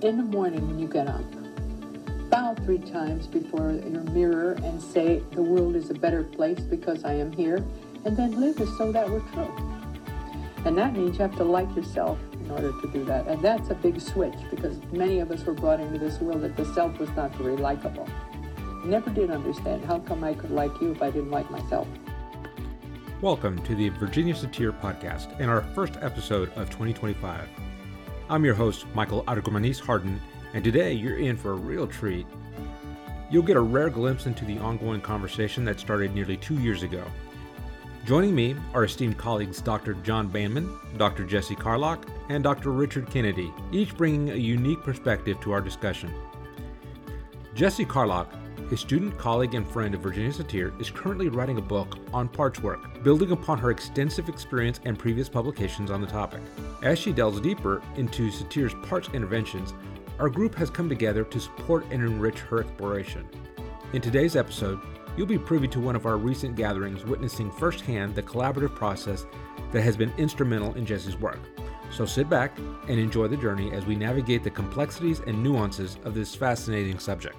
In the morning when you get up, bow 3 times before your mirror and say, the world is a better place because I am here, and then live as though that were true. And that means you have to like yourself in order to do that. And that's a big switch, because many of us were brought into this world that the self was not very likable. Never did understand how come I could like you if I didn't like myself. Welcome to the Virginia Satir podcast and our first episode of 2025. I'm your host, Michael Argumanis Harden, and today you're in for a real treat. You'll get a rare glimpse into the ongoing conversation that started nearly 2 years ago. Joining me are esteemed colleagues Dr. John Bainman, Dr. Jesse Carlock, and Dr. Richard Kennedy, each bringing a unique perspective to our discussion. Jesse Carlock, a student, colleague, and friend of Virginia Satir, is currently writing a book on parts work, building upon her extensive experience and previous publications on the topic. As she delves deeper into Satir's parts interventions, our group has come together to support and enrich her exploration. In today's episode, you'll be privy to one of our recent gatherings witnessing firsthand the collaborative process that has been instrumental in Jesse's work. So sit back and enjoy the journey as we navigate the complexities and nuances of this fascinating subject.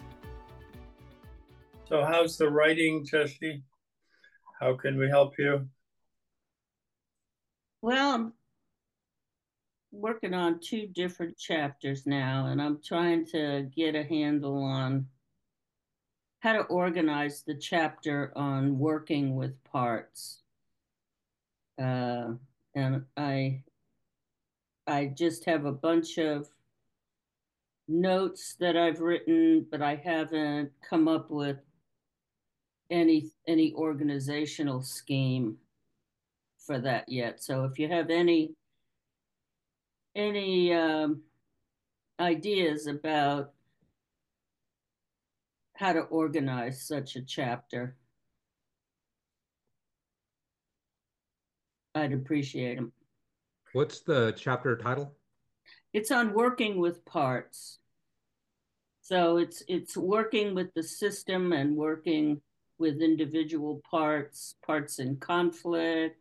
So how's the writing, Jesse? How can we help you? Well, I'm working on 2 different chapters now, and I'm trying to get a handle on how to organize the chapter on working with parts. And I just have a bunch of notes that I've written, but I haven't come up with any organizational scheme for that yet. So if you have any ideas about how to organize such a chapter, I'd appreciate them. What's the chapter title? It's on working with parts. So it's working with the system and working with individual parts in conflict,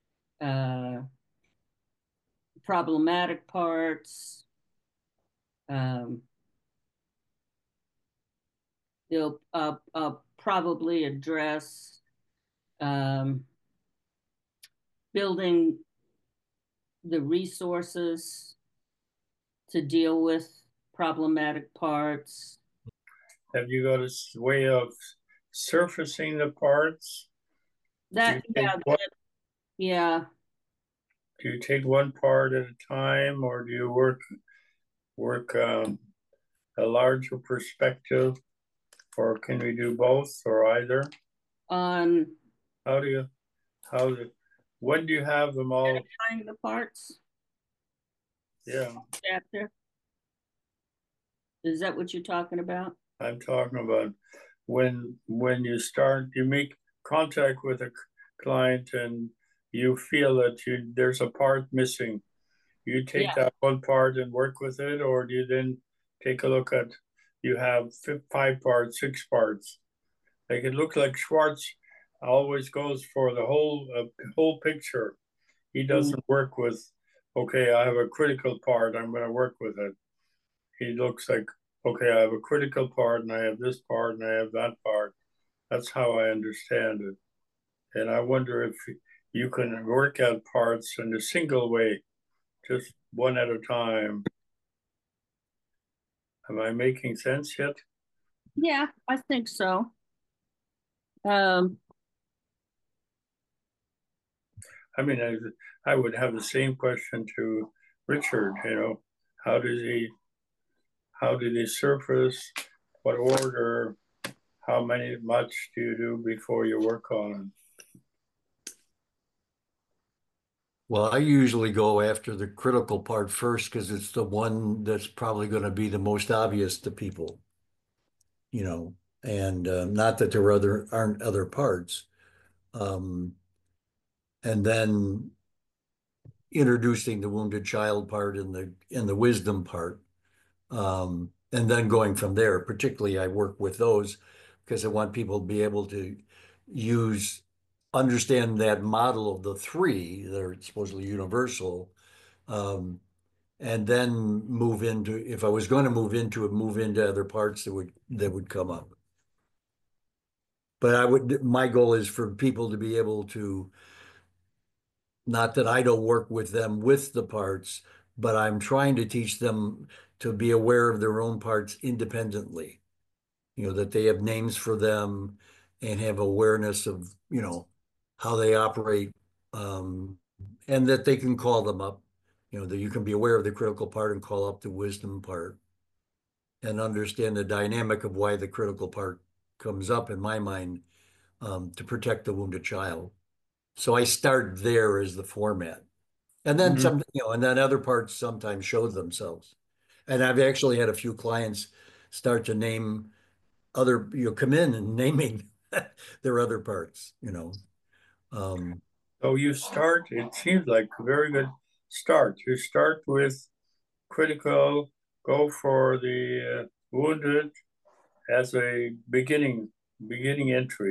problematic parts. I'll probably address building the resources to deal with problematic parts. Have you got a way of surfacing the parts? Yeah. Do you take one part at a time, or do you work a larger perspective, or can we do both or either? On when do you have them all? Identifying the parts. Yeah. Chapter. Is that what you're talking about? I'm talking about when you make contact with a client and you feel that there's a part missing. You take that one part and work with it, or do you then take a look at, you have 5 parts, 6 parts? Like, it looks like Schwartz always goes for the whole picture. He doesn't work with, okay, I have a critical part, I'm going to work with it. He looks like, okay, I have a critical part, and I have this part, and I have that part. That's how I understand it. And I wonder if you can work out parts in a single way, just one at a time. Am I making sense yet? Yeah, I think so. I mean, I would have the same question to Richard, how do they surface? What order? How much do you do before you work on it? Well, I usually go after the critical part first because it's the one that's probably going to be the most obvious to people, and not that there aren't other parts. And then introducing the wounded child part and the wisdom part. And then going from there. Particularly I work with those because I want people to be able to understand that model of the 3 that are supposedly universal, and then move into, if I was going to move into it, move into other parts that would come up. But my goal is for people to be able to, not that I don't work with them with the parts, but I'm trying to teach them to be aware of their own parts independently. That they have names for them and have awareness of, how they operate, and that they can call them up, that you can be aware of the critical part and call up the wisdom part and understand the dynamic of why the critical part comes up in my mind, to protect the wounded child. So I start there as the format. And then some, and then other parts sometimes show themselves. And I've actually had a few clients start to name other, come in and naming their other parts. So you start, it seems like a very good start. You start with critical, go for the wounded as a beginning entry.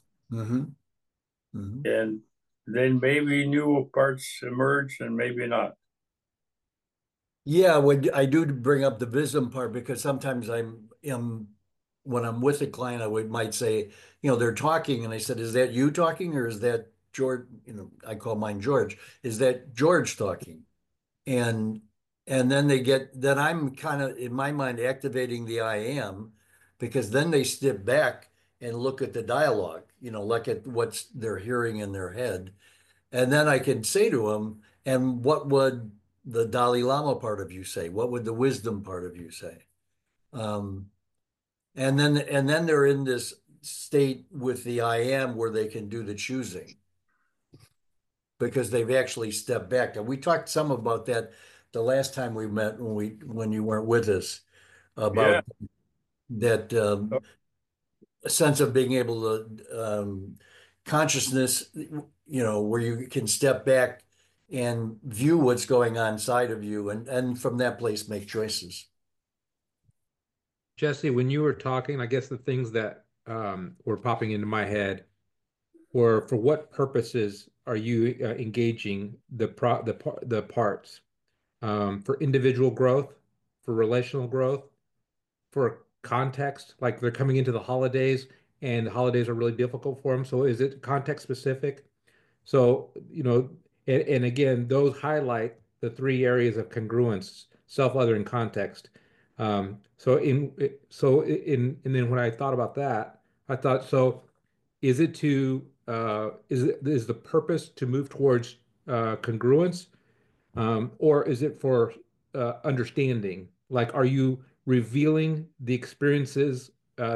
And then maybe new parts emerge and maybe not. Yeah, I do bring up the wisdom part because sometimes when I'm with a client, might say, they're talking, and I said, "Is that you talking, or is that George?" I call mine George. Is that George talking? And then I'm kind of in my mind activating the I am, because then they step back and look at the dialogue, look at what they're hearing in their head, and then I can say to them, "And what would the Dalai Lama part of you say? What would the wisdom part of you say?" Um, and then they're in this state with the I am where they can do the choosing because they've actually stepped back. And we talked some about that the last time we met when you weren't with us, about that sense of being able to, consciousness, where you can step back and view what's going on inside of you, and from that place make choices. Jesse, when you were talking, I guess the things that were popping into my head were, for what purposes are you engaging the parts? For individual growth, for relational growth, for context, like they're coming into the holidays and the holidays are really difficult for them. So is it context specific? So, and again, those highlight the three areas of congruence: self, other, and context. And then when I thought about that, I thought, so is it is the purpose to move towards congruence, or is it for understanding? Like, are you revealing the experiences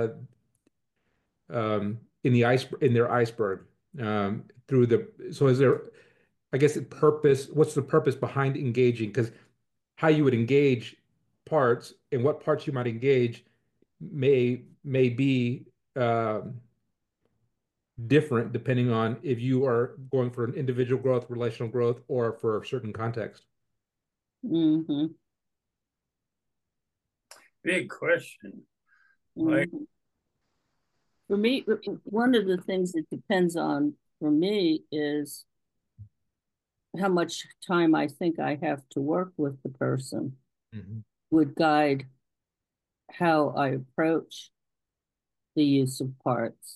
in their iceberg, through so is there, I guess, what's the purpose behind engaging? Because how you would engage parts and what parts you might engage may be different depending on if you are going for an individual growth, relational growth, or for a certain context. Mm-hmm. Big question. Mm-hmm. For me, one of the things that depends on for me is how much time I think I have to work with the person would guide how I approach the use of parts.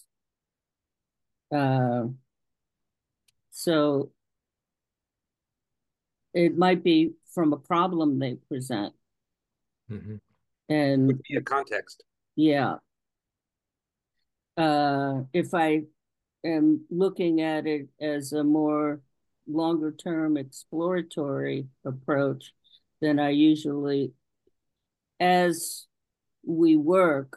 So it might be from a problem they present. And would be a context. Yeah. If I am looking at it as a more longer term exploratory approach, then I usually, as we work,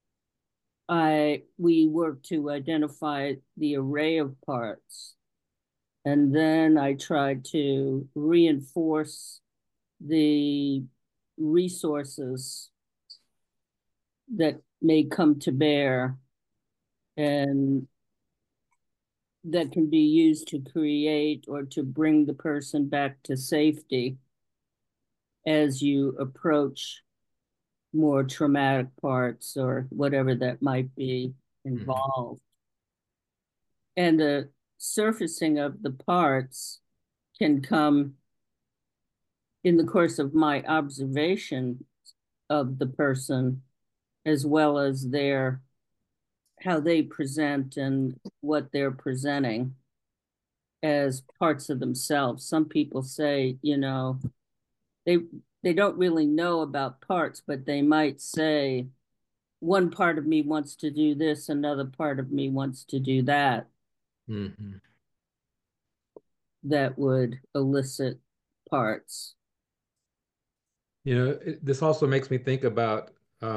we work to identify the array of parts, and then I try to reinforce the resources that may come to bear and that can be used to create or to bring the person back to safety as you approach more traumatic parts or whatever that might be involved. And the surfacing of the parts can come in the course of my observation of the person, as well as their how they present and what they're presenting as parts of themselves. Some people say, you know, they they don't really know about parts, but they might say, one part of me wants to do this, another part of me wants to do that. Mm-hmm. That would elicit parts. This also makes me think about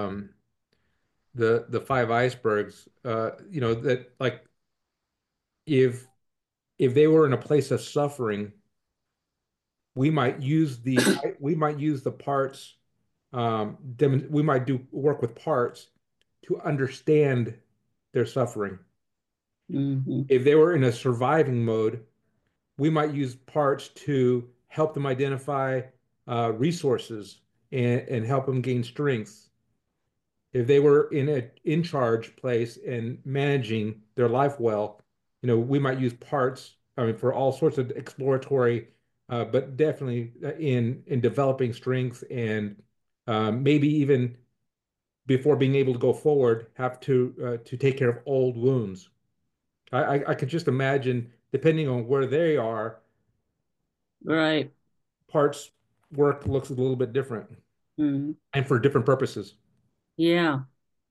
the five icebergs. That like if they were in a place of suffering, we might use the parts. We might do work with parts to understand their suffering. Mm-hmm. If they were in a surviving mode, we might use parts to help them identify resources and help them gain strength. If they were in a in charge place and managing their life well, we might use parts, I mean, for all sorts of exploratory, but definitely in developing strength and maybe even before being able to go forward, have to take care of old wounds. I could just imagine, depending on where they are, Right. parts work looks a little bit different Mm-hmm. and for different purposes. Yeah,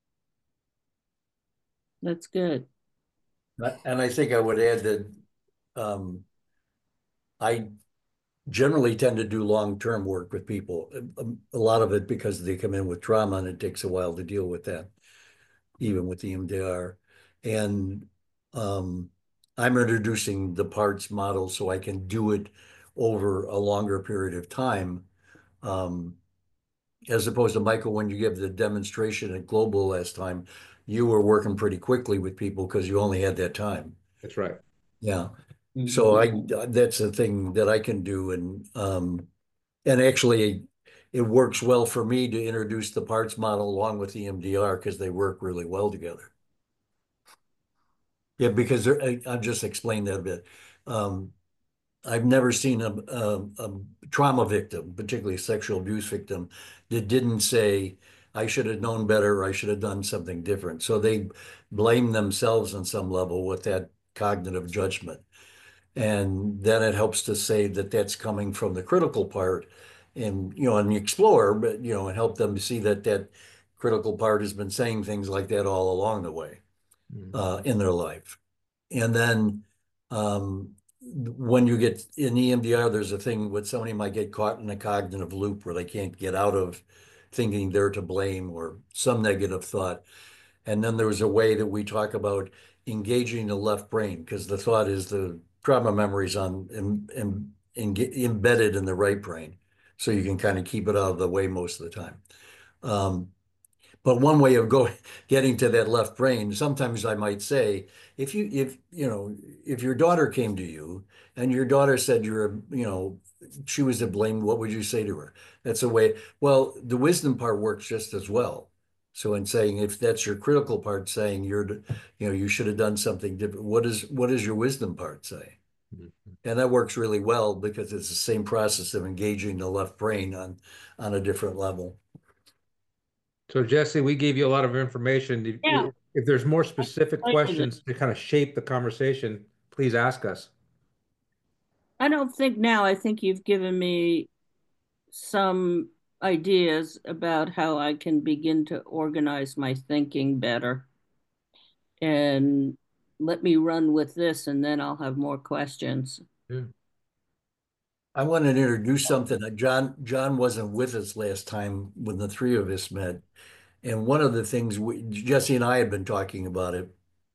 that's good. And I think I would add that I generally tend to do long-term work with people. A lot of it because they come in with trauma and it takes a while to deal with that, even with the EMDR. And I'm introducing the parts model so I can do it over a longer period of time. As opposed to Michael, when you give the demonstration at Global last time, you were working pretty quickly with people because you only had that time. That's right. Yeah. So that's a thing that I can do, and actually it works well for me to introduce the parts model along with the EMDR because they work really well together. Yeah, because I'll just explain that a bit. I've never seen a trauma victim, particularly a sexual abuse victim, that didn't say, I should have known better, or I should have done something different. So they blame themselves on some level with that cognitive judgment. And then it helps to say that that's coming from the critical part and explore, but, and help them to see that that critical part has been saying things like that all along the way in their life. And then when you get in EMDR, there's a thing where somebody might get caught in a cognitive loop where they can't get out of thinking they're to blame or some negative thought. And then there's a way that we talk about engaging the left brain because the thought is the trauma memories embedded in the right brain. So you can kind of keep it out of the way most of the time. But one way of getting to that left brain, sometimes I might say, if your daughter came to you and your daughter said she was to blame, what would you say to her? That's a way. Well, the wisdom part works just as well. So in saying, if that's your critical part saying you should have done something different, what does your wisdom part say? Mm-hmm. And that works really well because it's the same process of engaging the left brain on a different level. So Jesse, we gave you a lot of information. Yeah. If there's more specific questions to kind of shape the conversation, please ask us. I don't think now. I think you've given me some ideas about how I can begin to organize my thinking better. And let me run with this, and then I'll have more questions. Yeah. I want to introduce something. John wasn't with us last time when the three of us met. And one of the things Jesse and I had been talking about it,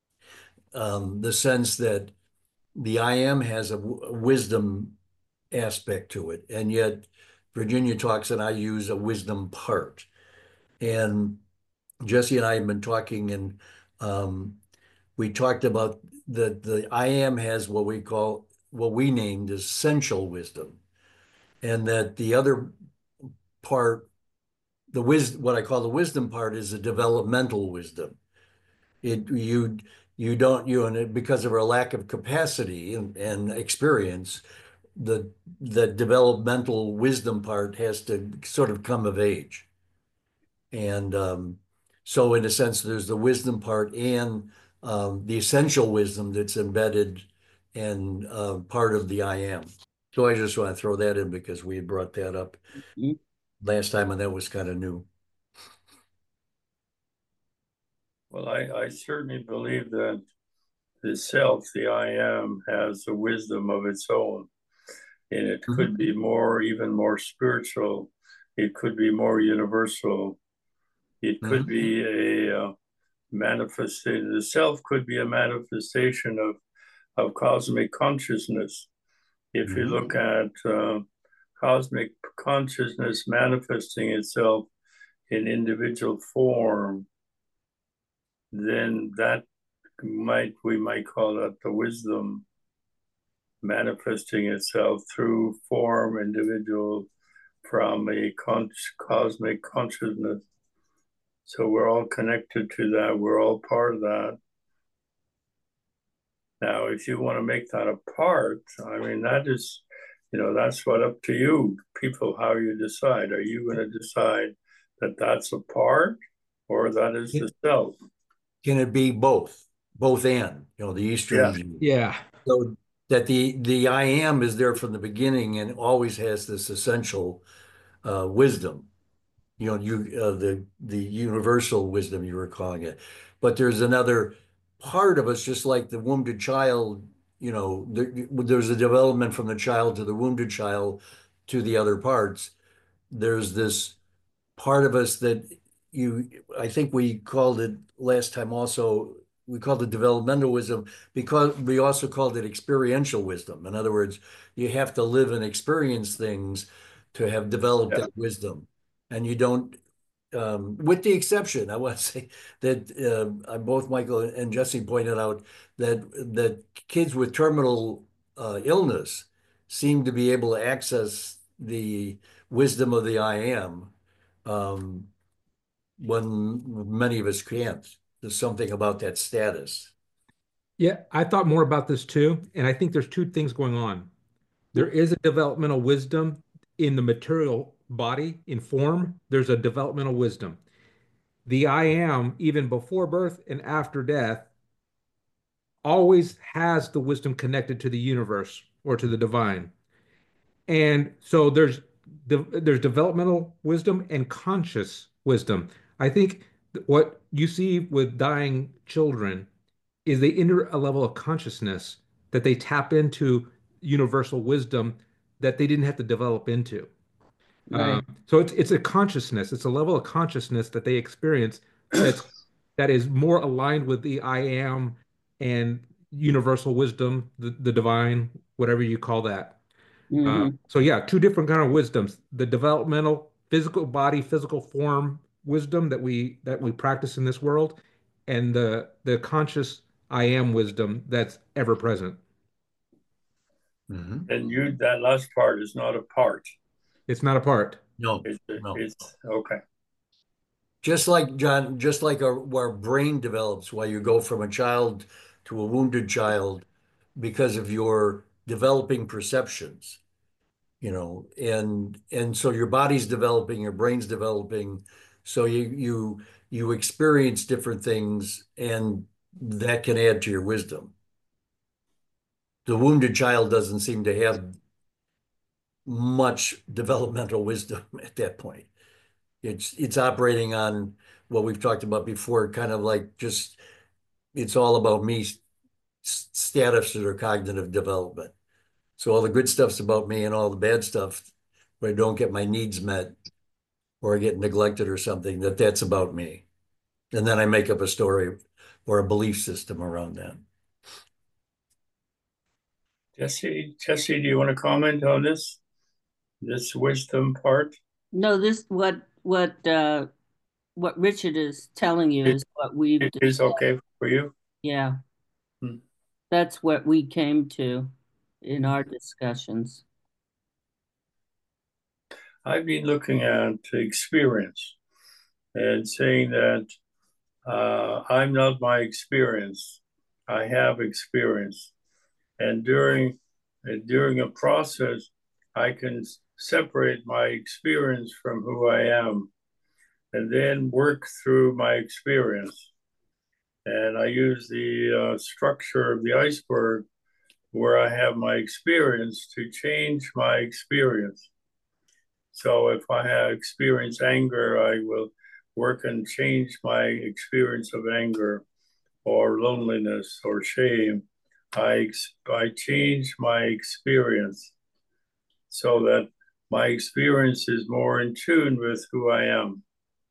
the sense that the I am has a wisdom aspect to it. And yet Virginia talks and I use a wisdom part. And Jesse and I have been talking and we talked about the I am has what we named essential wisdom. And that the other part, what I call the wisdom part is a developmental wisdom. You don't, and because of our lack of capacity and experience, the developmental wisdom part has to sort of come of age. And so in a sense, there's the wisdom part and the essential wisdom that's embedded and part of the I am. So I just want to throw that in because we had brought that up last time, and that was kind of new. Well, I certainly believe that the self, the I am, has a wisdom of its own. And it could be more, even more spiritual. It could be more universal. It could be a manifestation. The self could be a manifestation of cosmic consciousness. If you look at cosmic consciousness manifesting itself in individual form, then we might call that the wisdom manifesting itself through form, individual, from a cosmic consciousness. So we're all connected to that. We're all part of that. Now, if you want to make that a part, I mean, that is, that's what up to you, people, how you decide. Are you going to decide that that's a part or that is the self? Can it be both and, the Eastern? Yeah. So that the I am is there from the beginning and always has this essential wisdom. The universal wisdom you were calling it, but there's another part of us, just like the wounded child. There's a development from the child to the wounded child to the other parts. There's this part of us that I think we called it last time also, we called it developmental wisdom because we also called it experiential wisdom. In other words, you have to live and experience things to have developed that wisdom. And you don't, with the exception, I want to say that both Michael and Jesse pointed out that kids with terminal illness seem to be able to access the wisdom of the I am when many of us can't. There's something about that status. Yeah, I thought more about this too, and I think there's two things going on. There is a developmental wisdom in the material body, in form. There's a developmental wisdom. The I am, even before birth and after death, always has the wisdom connected to the universe or to the divine. And so there's developmental wisdom and conscious wisdom. I think what you see with dying children is they enter a level of consciousness that they tap into universal wisdom that they didn't have to develop into. Right. So it's a consciousness, it's a level of consciousness that they experience that is more aligned with the I am and universal wisdom, the divine, whatever you call that. So yeah, two different kind of wisdoms: the developmental, physical body, physical form wisdom that we practice in this world, and the conscious I am wisdom that's ever present. And that last part is not a part. It's not a part. No, it's okay. Just like John, just like our brain develops while you go from a child to a wounded child because of your developing perceptions, and so your body's developing, your brain's developing, so you experience different things, and that can add to your wisdom. The wounded child doesn't seem to have much developmental wisdom at that point. It's operating on what we've talked about before, kind of like just it's all about me status or cognitive development. So all the good stuff's about me, and all the bad stuff where I don't get my needs met or I get neglected or something, that's about me. And then I make up a story or a belief system around that. Jesse, do you want to comment on this wisdom part? No, this what Richard is telling you is what we've It is okay for you? Yeah. That's what we came to in our discussions. I've been looking at experience and saying that I'm not my experience. I have experience. And during And during a process, I can separate my experience from who I am and then work through my experience. And I use the structure of the iceberg where I have my experience to change my experience. So if I have experienced anger, I will work and change my experience of anger or loneliness or shame. I change my experience so that my experience is more in tune with who I am.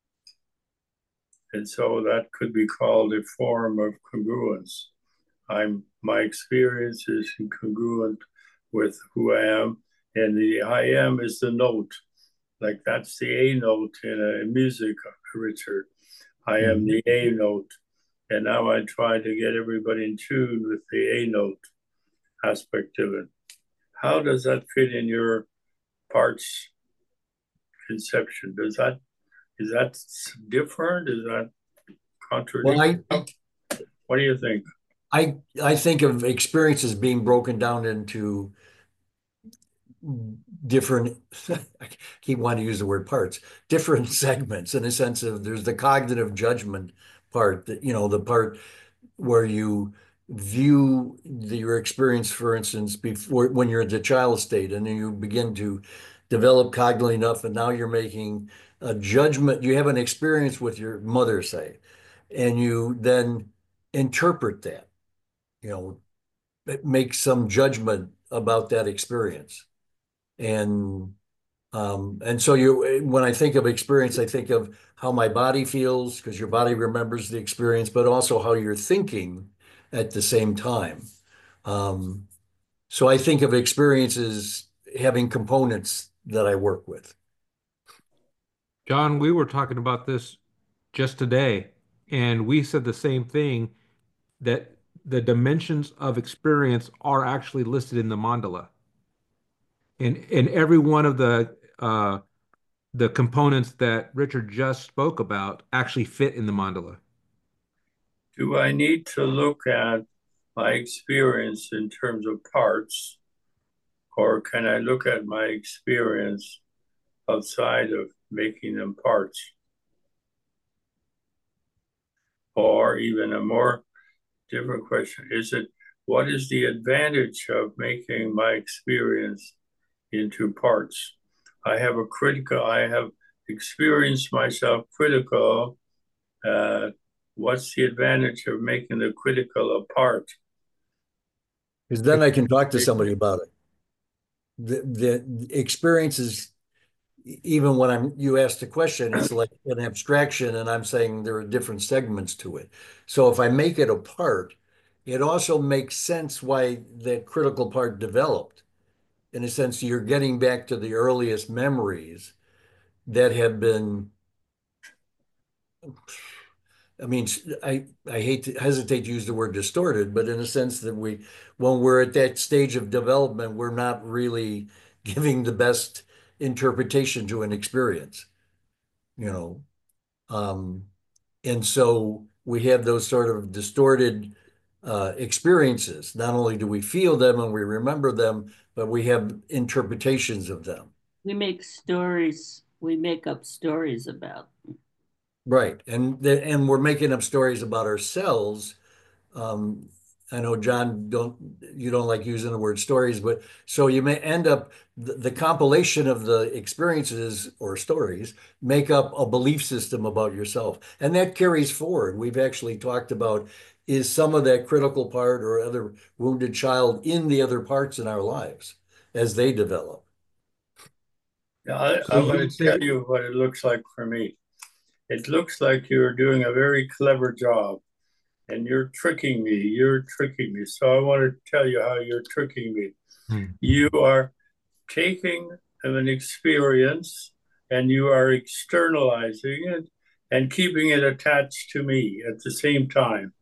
And so that could be called a form of congruence. My experience is congruent with who I am, and the I am is the note. Like that's the A note in a music, Richard. I am the A note. And now I try to get everybody in tune with the A note aspect of it. How does that fit in your parts conception? Is that different? Is that contradictory? Well, What do you think? I think of experiences being broken down into different, I keep wanting to use the word parts, different segments in a sense of there's the cognitive judgment part that, the part where you view your experience, for instance, before when you're at the child state and then you begin to develop cognitively enough and now you're making a judgment. You have an experience with your mother, say, and you then interpret that, make some judgment about that experience. And so when I think of experience, I think of how my body feels because your body remembers the experience, but also how you're thinking at the same time. So I think of experiences having components that I work with. John, we were talking about this just today, and we said the same thing that the dimensions of experience are actually listed in the mandala. And every one of the components that Richard just spoke about actually fit in the mandala. Do I need to look at my experience in terms of parts, or can I look at my experience outside of making them parts? Or even a more different question, what is the advantage of making my experience into parts? I have experienced myself critical. What's the advantage of making the critical a part? Because then I can talk to somebody about it. The experiences, even when you ask the question, it's like an abstraction, and I'm saying there are different segments to it. So if I make it a part, it also makes sense why that critical part developed. In a sense, you're getting back to the earliest memories that have been, I mean, I hesitate to use the word distorted, but in a sense that when we're at that stage of development, we're not really giving the best interpretation to an experience, you know. And so we have those sort of distorted experiences. Not only do we feel them and we remember them, but we have interpretations of them. We make stories. We make up stories about them. Right. And we're making up stories about ourselves. Um, I know, John, you don't like using the word stories, but so you may end up the compilation of the experiences or stories make up a belief system about yourself. And that carries forward. We've actually talked about is some of that critical part or other wounded child in the other parts in our lives as they develop. Yeah, I'm going to tell you what it looks like for me. It looks like you're doing a very clever job and you're tricking me. You're tricking me. So I want to tell you how you're tricking me. You are taking an experience and you are externalizing it and keeping it attached to me at the same time.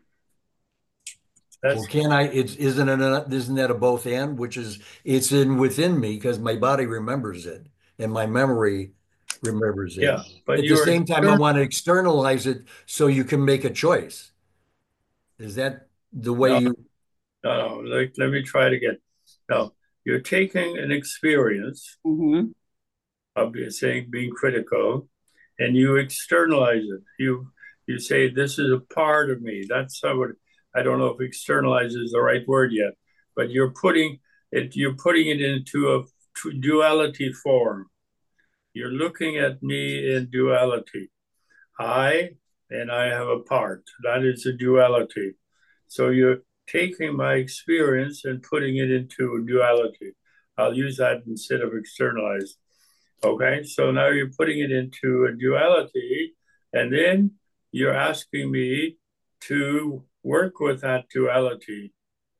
Well, isn't that a both and, which is it's within me because my body remembers it and my memory remembers it. Yeah, but at the same time, I want to externalize it so you can make a choice. Is that the way No, let me try it again. Now, you're taking an experience Mm-hmm. of saying being critical, and you externalize it. You say this is a part of me. That's what I don't know if externalize is the right word yet, but you're putting it into a duality form. You're looking at me in duality. I and I have a part. That is a duality. So you're taking my experience and putting it into a duality. I'll use that instead of externalize. Okay, so now you're putting it into a duality, and then you're asking me to work with that duality.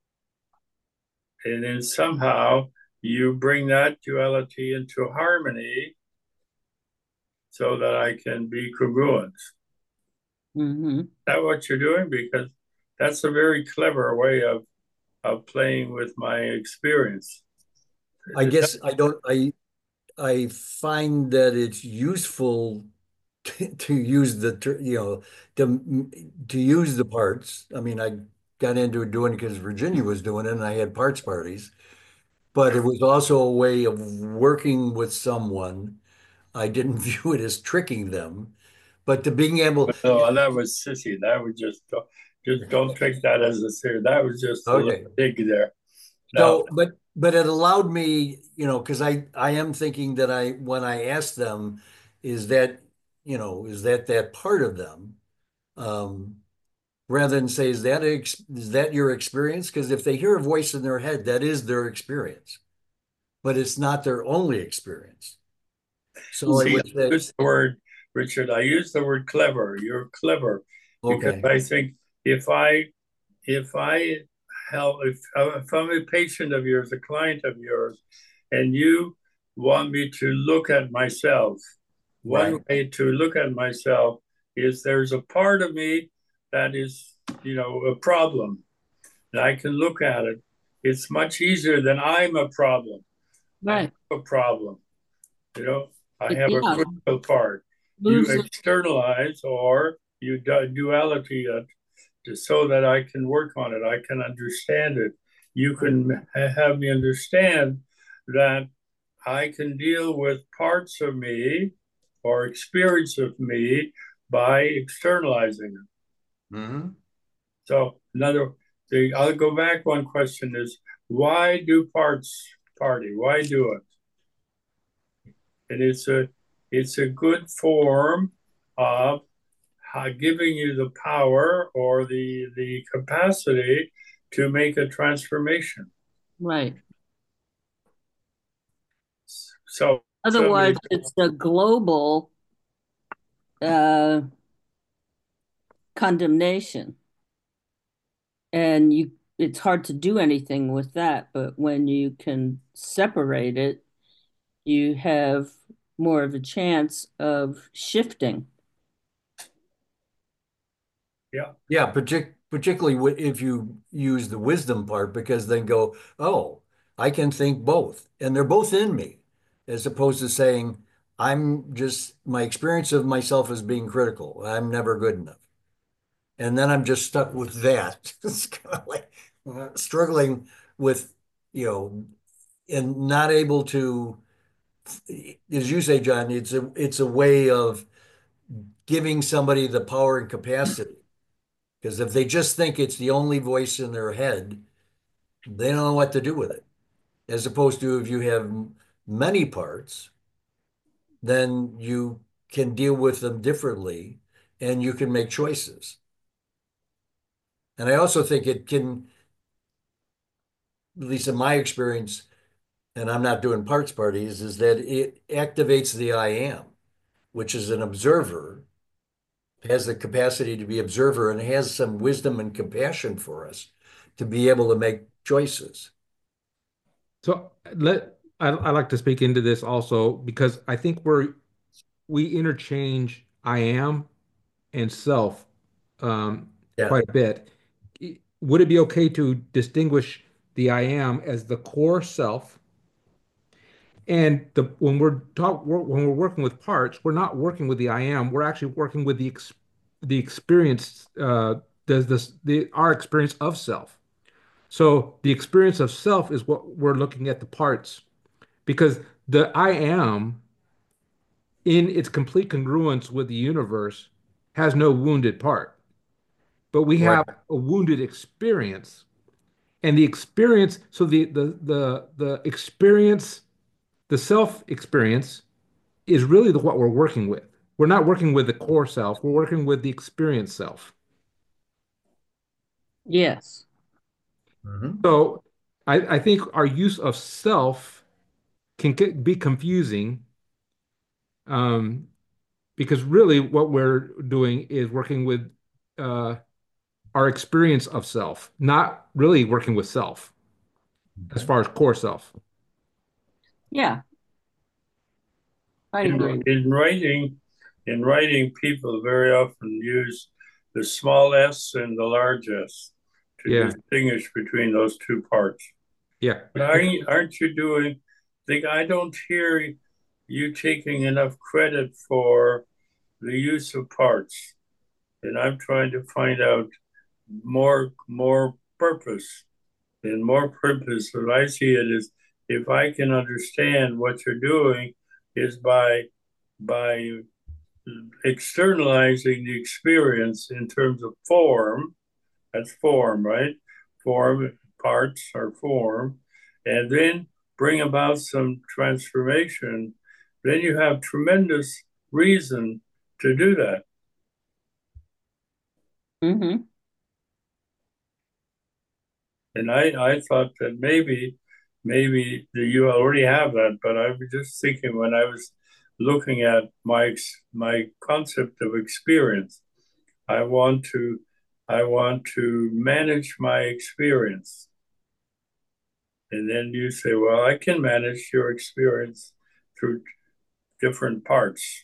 And then somehow you bring that duality into harmony so that I can be congruent. Mm-hmm. Is that what you're doing? Because that's a very clever way of playing with my experience. I guess I find that it's useful to use to use the parts. I mean, I got into doing it because Virginia was doing it and I had parts parties, but it was also a way of working with someone. I didn't view it as tricking them, but to being able, No, that was sissy. That was just don't take that as a serious. That was just a little okay. dig there. Now, So, but it allowed me, because I am thinking that when I asked them, is that, is that part of them? Um, Rather than say, is that your experience? Because if they hear a voice in their head, that is their experience, but it's not their only experience. So I see, would I say, use the word, Richard, I use the word clever. You're clever because okay, I think if I if I if I'm a patient of yours, a client of yours, and you want me to look at myself, one right. way to look at myself is there's a part of me that is, a problem. And I can look at it. It's much easier than I'm a problem. I have Right. a problem. You know, I have a Yeah. critical part. You Lose it. externalize or you duality it so that I can work on it. I can understand it. You can have me understand that I can deal with parts of me or experience of me by externalizing it. Hmm. So I'll go back. One question is, why do parts party? Why do it? And it's a good form of giving you the power or the capacity to make a transformation. Right. So Otherwise, it's a global uh, condemnation, and it's hard to do anything with that. But when you can separate it, you have more of a chance of shifting. yeah, Yeah, particularly if you use the wisdom part, because then go, oh, I can think both, and they're both in me, as opposed to saying, my experience of myself as being critical. I'm never good enough. And then I'm just stuck with that. It's kind of like struggling with, you know, and not able to, as you say, John, it's a way of giving somebody the power and capacity. Because if they just think it's the only voice in their head, they don't know what to do with it. As opposed to if you have many parts, then you can deal with them differently and you can make choices. And I also think it can, at least in my experience, and I'm not doing parts parties, is that it activates the I am, which is an observer, has the capacity to be observer and has some wisdom and compassion for us to be able to make choices. So I like to speak into this also because I think we interchange I am and self Yeah. quite a bit. Would it be okay to distinguish the I am as the core self? And when we're working with parts, we're not working with the I am. We're actually working with the experience. Does this the our experience of self? So the experience of self is what we're looking at the parts because the I am in its complete congruence with the universe has no wounded part, but we Right. have a wounded experience. And the experience, so the experience, the self experience is really what we're working with. We're not working with the core self, we're working with the experience self. Yes. Mhm. So I think our use of self can be confusing um, because really what we're doing is working with uh, our experience of self, not really working with self as far as core self. Yeah, I agree. In writing, people very often use the small s and the large s to Yeah, distinguish between those two parts. yeah. But aren't you doing? Think I don't hear you taking enough credit for the use of parts, and I'm trying to find out more purpose. And more purpose, as I see it, is if I can understand what you're doing, is by externalizing the experience in terms of form. That's form, right? Form, parts are form, and then bring about some transformation. Then you have tremendous reason to do that. Hmm. And I thought that maybe you already have that, but I was just thinking when I was looking at my concept of experience, I want to I want to manage my experience. And then you say, well, I can manage your experience through different parts.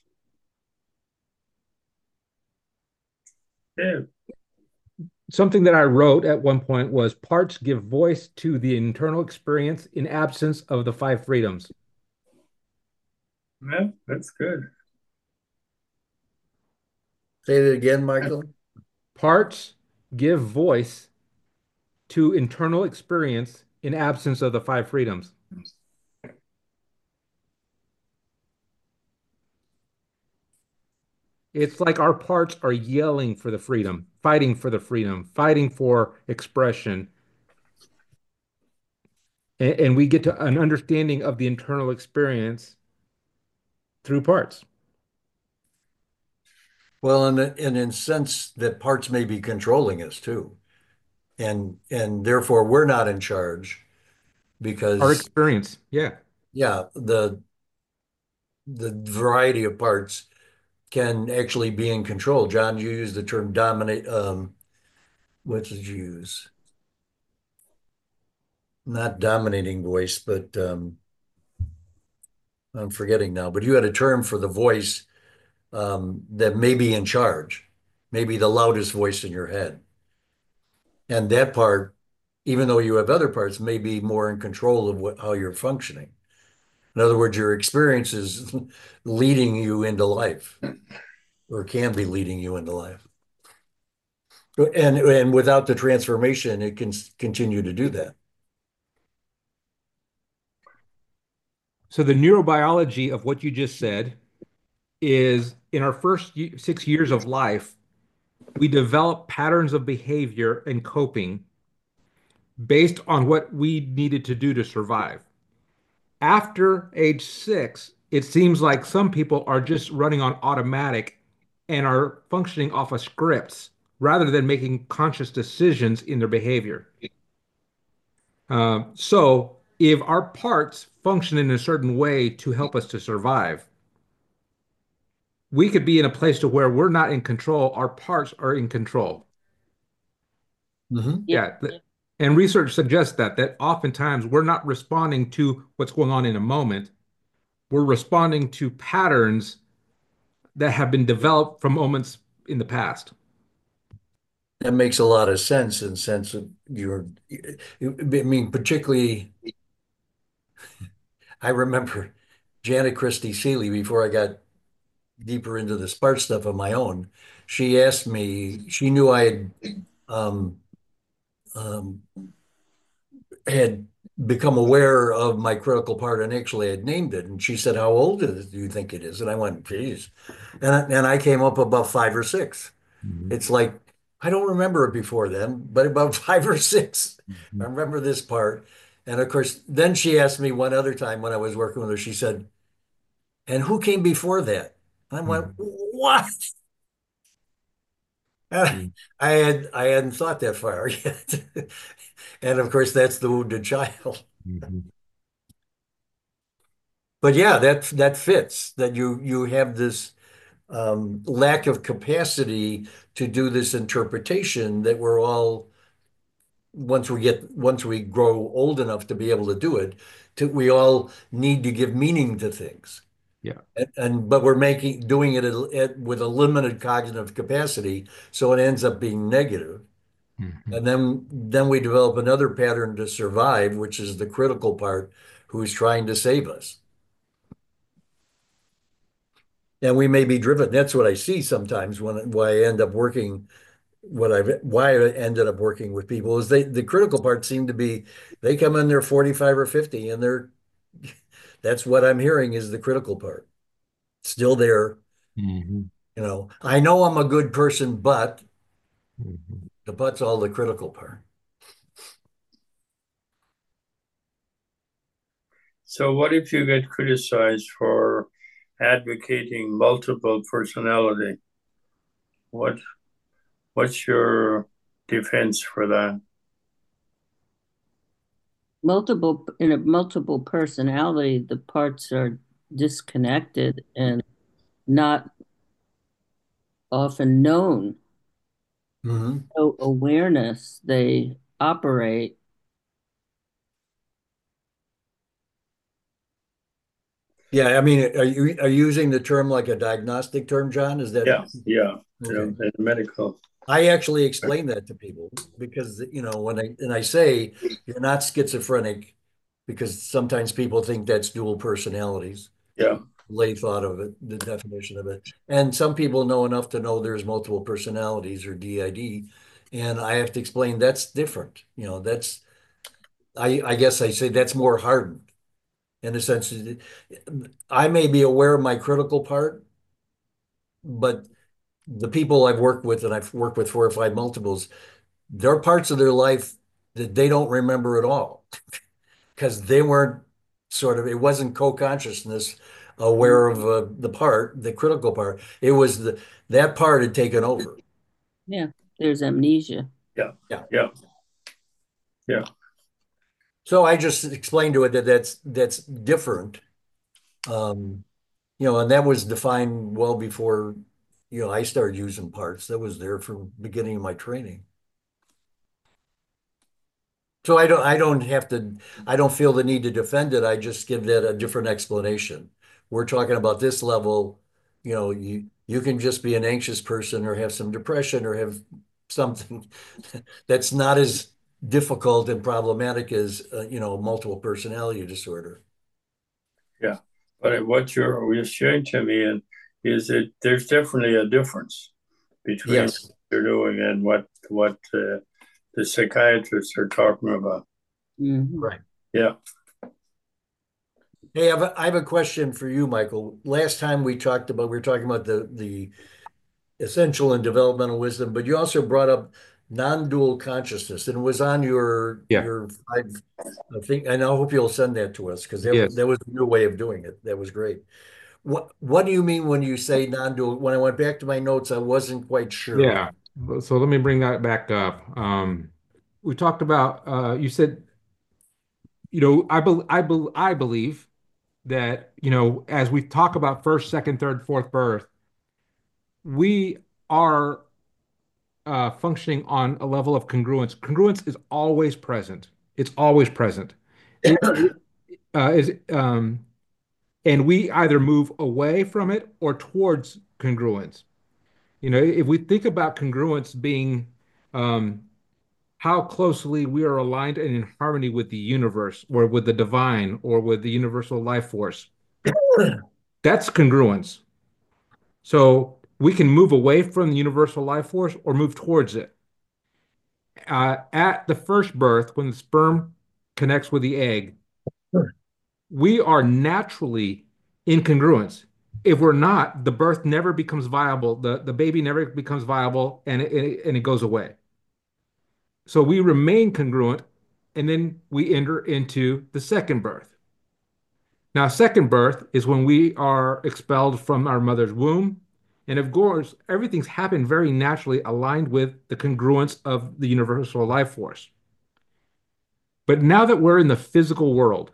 Yeah. Something that I wrote at one point was parts give voice to the internal experience in absence of the five freedoms. Yeah, that's good. Say that again, Michael. Parts give voice to internal experience in absence of the five freedoms. It's like our parts are yelling for the freedom, fighting for expression. And we get to an understanding of the internal experience through parts. Well, and in sense that parts may be controlling us too, and therefore we're not in charge Our because experience. Yeah. yeah, the variety of parts can actually be in control. John, you used the term dominate. What did you use? Not dominating voice, but I'm forgetting now. But you had a term for the voice that may be in charge, maybe the loudest voice in your head. And that part, even though you have other parts, may be more in control of how you're functioning. In other words, your experience is leading you into life or can be leading you into life. And without the transformation, it can continue to do that. So the neurobiology of what you just said is in our first 6 years of life, we develop patterns of behavior and coping based on what we needed to do to survive. After age 6, it seems like some people are just running on automatic and are functioning off of scripts rather than making conscious decisions in their behavior. So, if our parts function in a certain way to help us to survive, we could be in a place to where we're not in control, our parts are in control. Mhm. Yeah. Yeah. And research suggests that oftentimes we're not responding to what's going on in a moment. We're responding to patterns that have been developed from moments in the past. That makes a lot of sense in sense of I mean, particularly, I remember Janet Christie Seeley before I got deeper into the Spark stuff of my own. She asked me, she knew I had um, um, had become aware of my critical part and actually had named it. And she said, "How old do you think it is?" And I went, "Geez," and I came up about 5 or 6. Mhm. It's like I don't remember it before then, but about 5 or 6, I Mhm. remember this part. And of course, then she asked me one other time when I was working with her. She said, "And who came before that?" And I went, Mhm. "What?" Mhm. I hadn't thought that far yet. And of course, that's the wounded child. Mhm. But yeah, that fits that you have this lack of capacity to do this interpretation that we're all once we grow old enough to be able to do it, we all need to give meaning to things. Yeah. And but we're doing it with a limited cognitive capacity, so it ends up being negative. Mhm. And then we develop another pattern to survive, which is the critical part, who's trying to save us. And we may be driven. That's what I see sometimes when why I end up working why I ended up working with people is the critical part seem to be they come in there 45 or 50 and that's what I'm hearing is the critical part. Still there, Mhm. I know I'm a good person, but Mhm. the but's all the critical part. So what if you get criticized for advocating multiple personality? What what's your defense for that? In a multiple personality, the parts are disconnected and not often known. Mhm. No awareness. They operate. Yeah, I mean, are you using the term like a diagnostic term, John? Is that Yeah, yeah, okay? in medical. I actually explain that to people because when I say you're not schizophrenic, because sometimes people think that's dual personalities. Yeah, Lay thought of it, the definition of it, and some people know enough to know there's multiple personalities or DID, and I have to explain that's different. That's I guess I say that's more hardened in a sense. I may be aware of my critical part, but the people I've worked with, and I've worked with 4 or 5 multiples, there are parts of their life that they don't remember at all because they weren't it wasn't co-consciousness aware of the critical part. It was that part had taken over. Yeah, there's amnesia. yeah, Yeah. yeah, yeah. So I just explained to it that that's different. Um, and that was defined well before, I started using parts. That was there from the beginning of my training. So I don't feel the need to defend it. I just give that a different explanation. We're talking about this level, you can just be an anxious person or have some depression or have something that's not as difficult and problematic as, multiple personality disorder. Yeah, but what you're sharing to me is that there's definitely a difference between what Yes. you're doing and what the psychiatrists are talking about. Mhm. Right. Yeah, Hey, I have a question for you, Michael. Last time we were talking about the essential and developmental wisdom, but you also brought up non-dual consciousness, and it was on Yeah. your five, I think, and I hope you'll send that to us because Yes. that was a new way of doing it. That was great. What do you mean when you say non-dual? When I went back to my notes, I wasn't quite sure. Yeah. So let me bring that back up. We talked about, you said, I believe that, as we talk about first, second, third, fourth birth, we are functioning on a level of congruence. Congruence is always present. It's always present. It is and we either move away from it or towards congruence. If we think about congruence being um, how closely we are aligned and in harmony with the universe or with the divine or with the universal life force, that's congruence. So we can move away from the universal life force or move towards it. At the first birth, when the sperm connects with the egg, Sure. we are naturally incongruence. If we're not, the birth never becomes viable. The baby never becomes viable, and it goes away. So we remain congruent, and then we enter into the second birth. Now, second birth is when we are expelled from our mother's womb. And of course, everything's happened very naturally aligned with the congruence of the universal life force. But now that we're in the physical world,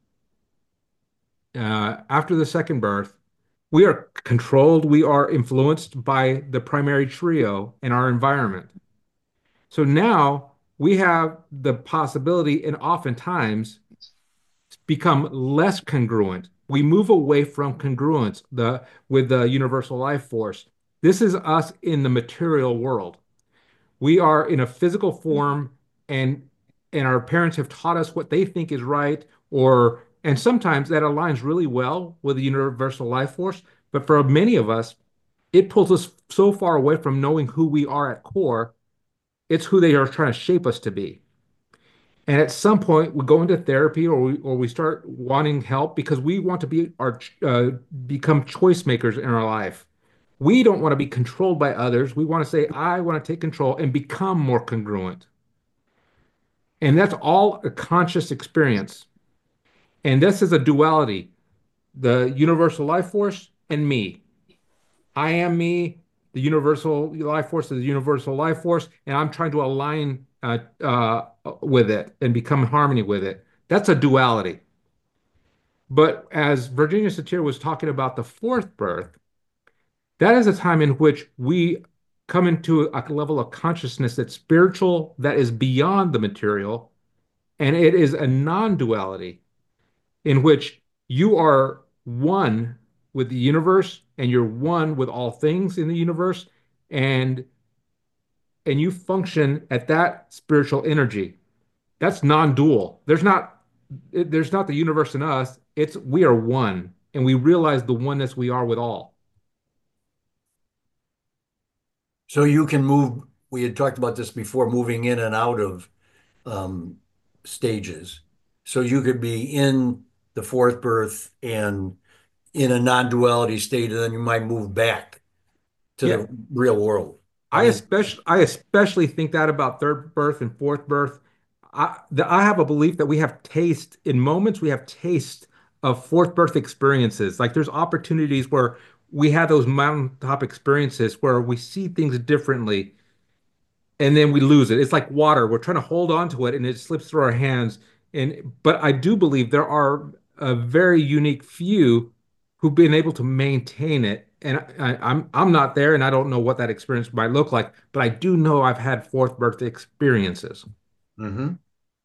after the second birth, we are controlled, we are influenced by the primary trio and our environment. So now we have the possibility, and oftentimes become less congruent. We move away from congruence with the universal life force. This is us in the material world. We are in a physical form, and our parents have taught us what they think is right, and sometimes that aligns really well with the universal life force. But for many of us, it pulls us so far away from knowing who we are at core. It's who they are trying to shape us to be. And at some point, we go into therapy, or we start wanting help because we want to become choice makers in our life. We don't want to be controlled by others. We want to say, I want to take control and become more congruent. And that's all a conscious experience. And this is a duality, the universal life force and me. I am me, the universal life force is the universal life force, and I'm trying to align with it and become in harmony with it. That's a duality. But as Virginia Satir was talking about the fourth birth, that is a time in which we come into a level of consciousness that's spiritual, that is beyond the material, and it is a non-duality in which you are one with the universe and you're one with all things in the universe, and you function at that spiritual energy. That's non-dual. There's not the universe in us. It's we are one, and we realize the oneness we are with all. So you can move, we had talked about this before, moving in and out of um, stages. So you could be in the fourth birth and in a non-duality state, and then you might move back to Yeah, the real world. I especially think that about third birth and fourth birth. I have a belief that we have taste in moments. We have taste of fourth birth experiences. Like there's opportunities where we have those mountaintop experiences where we see things differently, and then we lose it. It's like water. We're trying to hold on to it, and it slips through our hands. But I do believe there are a very unique few who've been able to maintain it. And I'm not there, and I don't know what that experience might look like. But I do know I've had fourth birth experiences. Mm-hmm.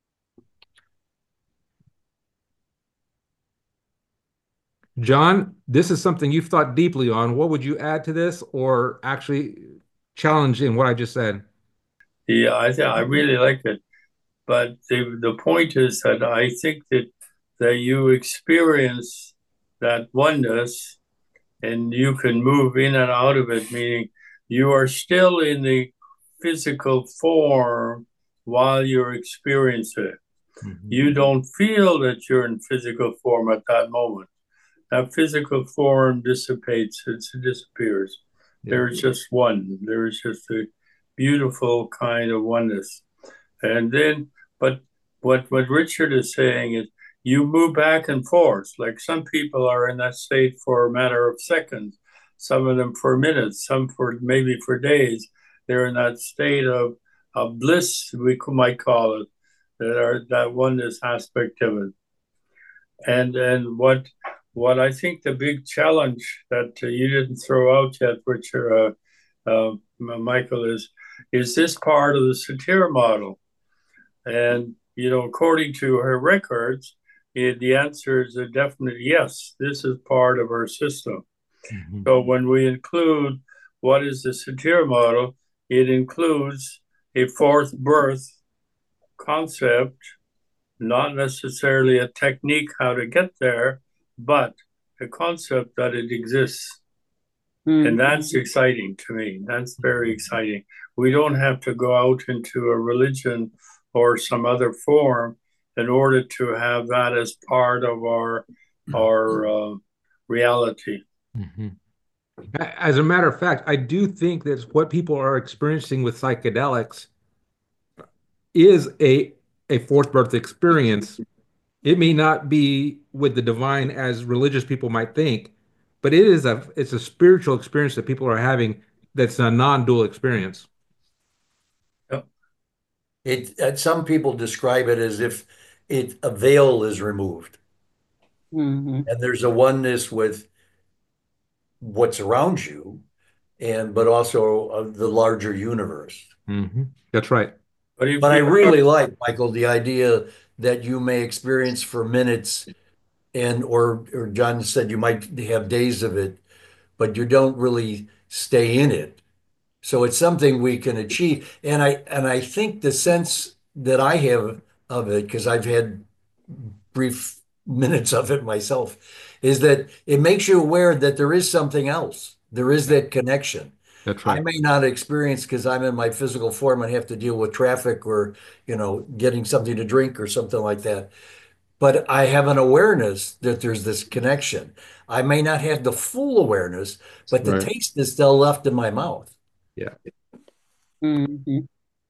John, this is something you've thought deeply on. What would you add to this, or actually challenge in what I just said? Yeah, I really like it. But the point is that I think that you experience that oneness and you can move in and out of it, meaning you are still in the physical form while you're experiencing it. Mhm. You don't feel that you're in physical form at that moment. That physical form dissipates, it disappears. Yeah. There's just one. There's just a beautiful kind of oneness. And then, but what Richard is saying is you move back and forth. Like some people are in that state for a matter of seconds, some of them for minutes, some for maybe for days. They're in that state of bliss, we might call it, that oneness aspect of it. And what I think the big challenge that you didn't throw out yet, Richard, Michael, is this part of the Satir model. And, according to her records, the answer is a definite yes. This is part of our system. Mhm. So when we include what is the Satir model, it includes a fourth birth concept, not necessarily a technique how to get there, but a concept that it exists. And that's exciting to me. That's very exciting. We don't have to go out into a religion or some other form in order to have that as part of our reality. Mm-hmm. As a matter of fact, I do think that what people are experiencing with psychedelics is a fourth birth experience. It may not be with the divine as religious people might think, but it's a spiritual experience that people are having that's a non-dual experience. Some people describe it as if a veil is removed, Mm-hmm. and there's a oneness with what's around you, but also the larger universe. Mm-hmm. That's right. But I really like, Michael, the idea that you may experience for minutes, or John said you might have days of it, but you don't really stay in it. So it's something we can achieve. And I think the sense that I have of it, because I've had brief minutes of it myself, is that it makes you aware that there is something else. There is that connection. That's right. I may not experience because I'm in my physical form and have to deal with traffic or, getting something to drink or something like that. But I have an awareness that there's this connection. I may not have the full awareness, but the taste is still left in my mouth. Yeah. Mm-hmm.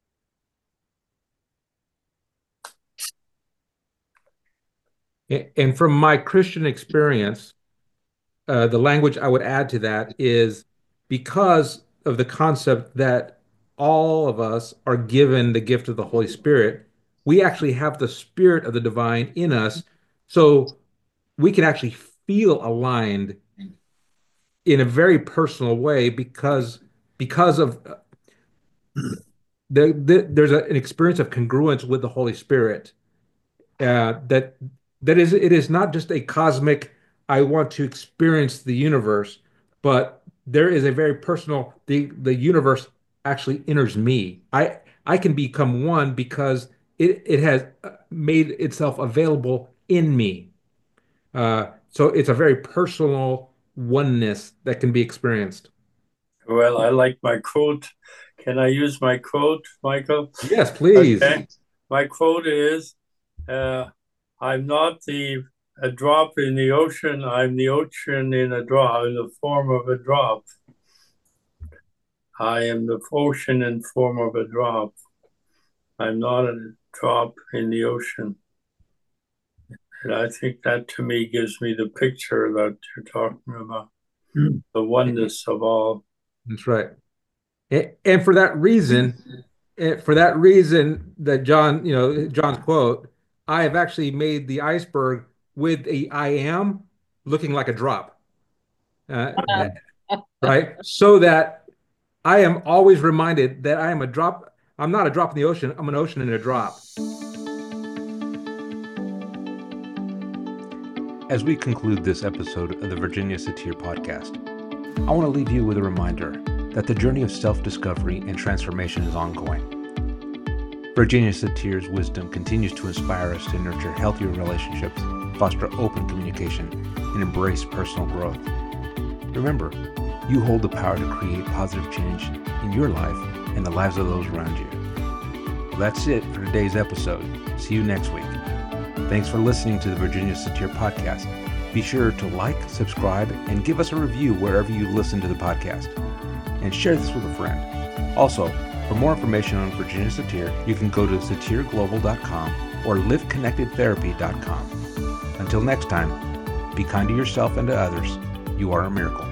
And from my Christian experience, the language I would add to that is because of the concept that all of us are given the gift of the Holy Spirit, we actually have the Spirit of the divine in us. So we can actually feel aligned in a very personal way because of there's an experience of congruence with the Holy Spirit. It is not just a cosmic, I want to experience the universe, but there is a very personal, the universe actually enters me. I can become one because it has made itself available in me. So it's a very personal oneness that can be experienced. Well, I like my quote. Can I use my quote, Michael? Yes, please. Okay. My quote is, I'm not a drop in the ocean. I'm the ocean in the form of a drop. I am the ocean in form of a drop. I'm not a drop in the ocean. And I think that to me gives me the picture that you're talking about, the oneness of all. That's right. And for that reason, that John's quote, I have actually made the iceberg with I am looking like a drop. Right? So that I am always reminded that I am a drop. I'm not a drop in the ocean. I'm an ocean in a drop. As we conclude this episode of the Virginia Satir podcast, I want to leave you with a reminder that the journey of self-discovery and transformation is ongoing. Virginia Satir's wisdom continues to inspire us to nurture healthier relationships, foster open communication, and embrace personal growth. Remember, you hold the power to create positive change in your life and the lives of those around you. Well, that's it for today's episode. See you next week. Thanks for listening to the Virginia Satir podcast. Be sure to like, subscribe, and give us a review wherever you listen to the podcast. And share this with a friend. Also, for more information on Virginia Satir, you can go to satirglobal.com or liveconnectedtherapy.com. Until next time, be kind to yourself and to others. You are a miracle.